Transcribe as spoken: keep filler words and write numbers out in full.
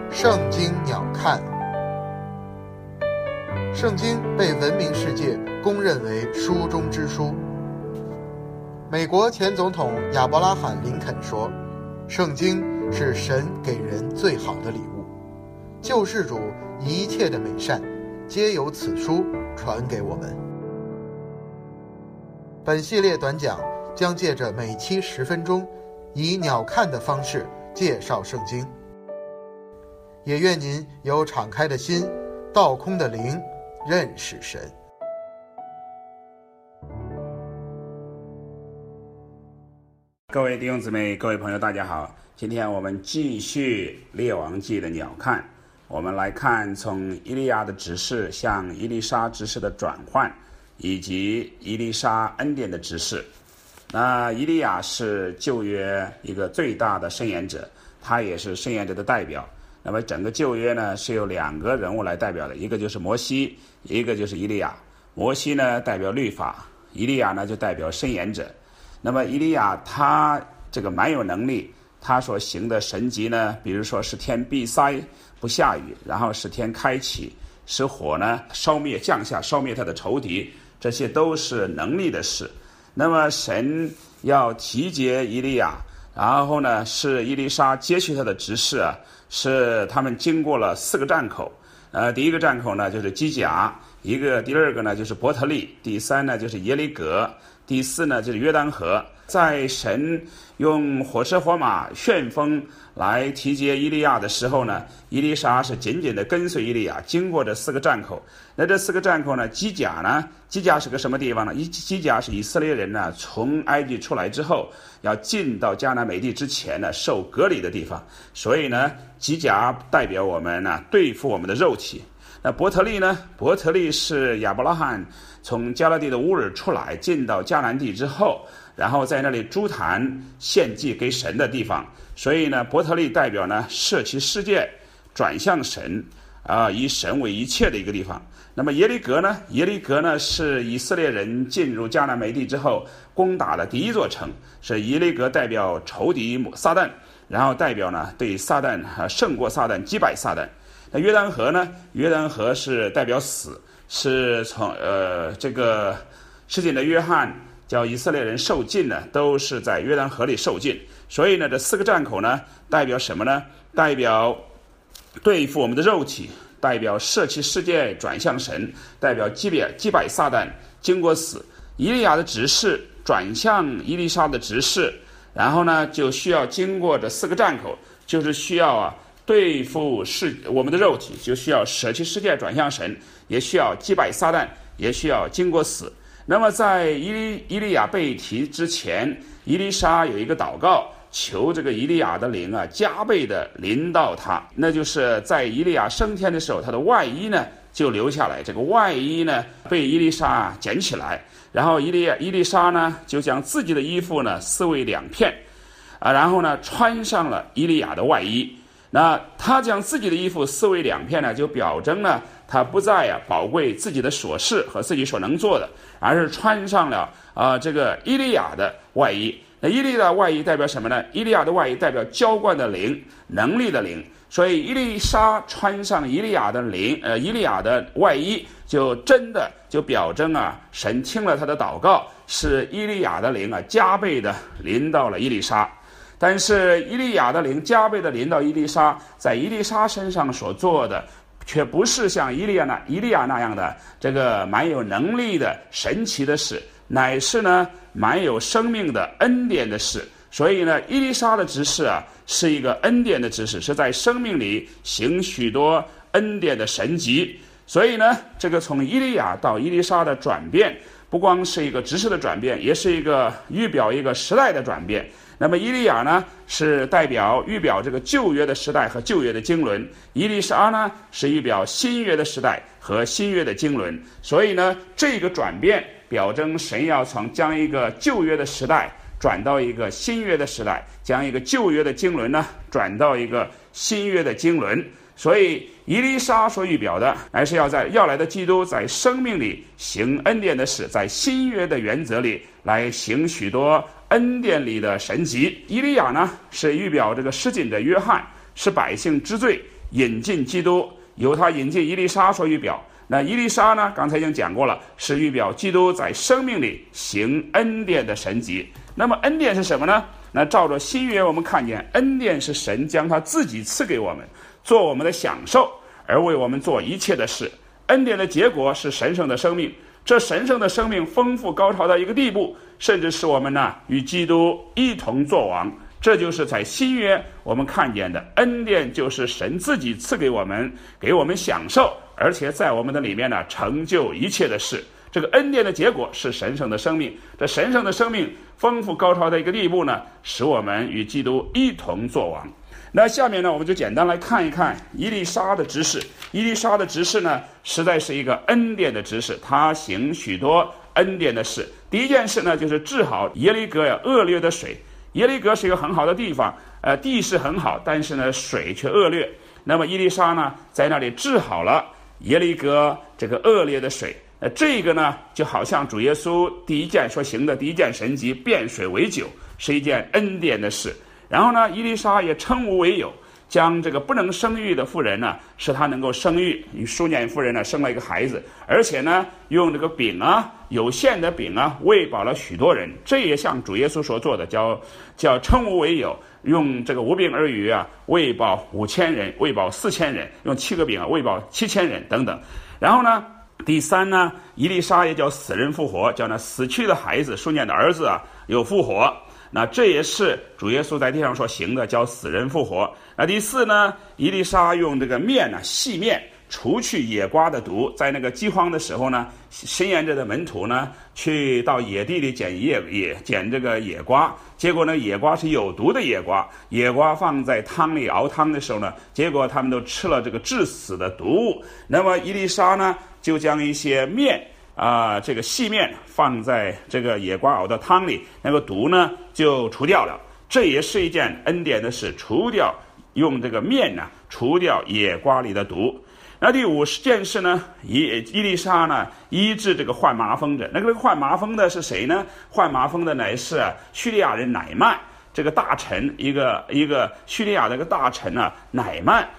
圣经鸟瞰。圣经被文明世界公认为书中之书。美国前总统亚伯拉罕·林肯说，圣经是神给人最好的礼物，救世主一切的美善皆由此书传给我们。本系列短讲将借着每期十分钟，以鸟瞰的方式介绍圣经。也愿您有敞开的心，倒空的灵，认识神。 各位弟兄姊妹，各位朋友，大家好。今天我们继续列王记的鸟瞰，我们来看从以利亚的执事向以利沙执事的转换，以及以利沙恩典的执事。那以利亚是旧约一个最大的申言者，他也是申言者的代表。那么整个旧约呢，是由两个人物来代表的，一个就是摩西，一个就是以利亚。摩西呢代表律法，以利亚呢就代表申言者。那么以利亚他这个蛮有能力，他所行的神迹呢，比如说使天闭塞不下雨，然后使天开启，使火呢烧灭降下烧灭他的仇敌，这些都是能力的事。那么神要提结以利亚，然后呢是以利沙接续他的执事啊，是他们经过了四个站口。呃，第一个站口呢就是基甲，一个第二个呢就是伯特利，第三呢就是耶利格，第四呢就是约旦河。在神用火车火马旋风来提接以利亚的时候呢，以利沙是紧紧的跟随以利亚经过这四个站口。那这四个站口呢，基甲呢，基甲是个什么地方呢？基甲是以色列人呢从埃及出来之后，要进到迦南美地之前呢受隔离的地方，所以呢基甲代表我们呢对付我们的肉体。那伯特利呢？伯特利是亚伯拉罕从迦勒地的乌尔出来，进到迦南地之后，然后在那里筑坛献祭给神的地方。所以呢，伯特利代表呢舍弃世界，转向神，啊、呃，以神为一切的一个地方。那么耶利格呢？耶利格呢是以色列人进入迦南美地之后攻打的第一座城，是耶利格代表仇敌撒旦，然后代表呢对撒旦啊胜过撒旦，击败撒旦。那约旦河呢？约旦河是代表死，是从呃这个施浸的约翰叫以色列人受尽呢，都是在约旦河里受尽。所以呢，这四个站口呢，代表什么呢？代表对付我们的肉体，代表舍弃世界转向神，代表击败击败撒旦，经过死。以利亚的执事转向以利沙的执事，然后呢，就需要经过这四个站口，就是需要啊。对付世我们的肉体，就需要舍弃世界转向神，也需要击败撒旦，也需要经过死。那么在以利以利亚被提之前，以利沙有一个祷告，求这个以利亚的灵啊加倍的临到他。那就是在以利亚升天的时候，他的外衣呢就留下来，这个外衣呢被以利沙捡起来，然后以利亚以利沙呢就将自己的衣服呢撕为两片，啊，然后呢穿上了以利亚的外衣。那他将自己的衣服撕为两片呢，就表征呢，他不再啊宝贵自己的所事和自己所能做的，而是穿上了啊、呃、这个以利亚的外衣。那以利亚的外衣代表什么呢？以利亚的外衣代表浇灌的灵，能力的灵。所以以利沙穿上以利亚的灵，呃，以利亚的外衣，就真的就表征啊，神听了他的祷告，使以利亚的灵啊加倍的临到了以利沙。但是以利亚的灵加倍的临到以利沙，在以利沙身上所做的，却不是像以利亚那以利亚那样的这个蛮有能力的神奇的事，乃是呢蛮有生命的恩典的事。所以呢，以利沙的执事啊，是一个恩典的执事，是在生命里行许多恩典的神迹。所以呢，这个从以利亚到以利沙的转变，不光是一个执事的转变，也是一个预表一个时代的转变。那么以利亚呢是代表预表这个旧约的时代和旧约的经纶，以利沙呢是预表新约的时代和新约的经纶。所以呢，这个转变表征神要从将一个旧约的时代转到一个新约的时代，将一个旧约的经纶呢转到一个新约的经纶。所以以利沙所预表的乃是要在要来的基督在生命里行恩典的事，在新约的原则里来行许多恩典里的神迹。以利亚呢是预表这个施浸的约翰，是百姓之罪引进基督，由他引进以利沙所预表。那以利沙呢，刚才已经讲过了，是预表基督在生命里行恩典的神迹。那么恩典是什么呢？那照着新约，我们看见恩典是神将他自己赐给我们，做我们的享受，而为我们做一切的事。恩典的结果是神圣的生命，这神圣的生命丰富高潮到一个地步，甚至使我们呢与基督一同作王。这就是在新约我们看见的恩典，就是神自己赐给我们，给我们享受，而且在我们的里面呢成就一切的事。这个恩典的结果是神圣的生命，这神圣的生命丰富高潮的一个地步呢，使我们与基督一同作王。那下面呢，我们就简单来看一看以利沙的执事。以利沙的执事呢，实在是一个恩典的执事，他行许多恩典的事。第一件事呢，就是治好耶利哥呀恶劣的水。耶利哥是一个很好的地方，呃，地势很好，但是呢，水却恶劣。那么以利沙呢，在那里治好了耶利哥这个恶劣的水。呃，这个呢，就好像主耶稣第一件所行的第一件神迹，变水为酒，是一件恩典的事。然后呢，以利沙也称无为有，将这个不能生育的妇人呢，使她能够生育。与书念妇人呢，生了一个孩子，而且呢，用这个饼啊，有限的饼啊，喂饱了许多人。这也像主耶稣所做的，叫叫称无为有，用这个五饼二鱼啊，喂饱五千人，喂饱四千人，用七个饼啊，喂饱七千人等等。然后呢，第三呢，以利沙也叫死人复活，叫那死去的孩子，书念的儿子啊，有复活。那这也是主耶稣在地上所行的，叫死人复活。那第四呢，以利沙用这个面呢，细面除去野瓜的毒。在那个饥荒的时候呢，神沿着的门徒呢，去到野地里捡野野捡这个野瓜，结果呢，野瓜是有毒的野瓜，野瓜放在汤里熬汤的时候呢，结果他们都吃了这个致死的毒物。那么以利沙呢，就将一些面啊、呃，这个细面放在这个野瓜熬的汤里，那个毒呢就除掉了。这也是一件恩典的事，除掉用这个面呢除掉野瓜里的毒。那第五件事呢，以以利沙呢医治这个患麻风的。那个患麻风的是谁呢？患麻风的乃是叙利亚人乃曼，这个大臣，一个一个叙利亚的一个大臣啊，乃曼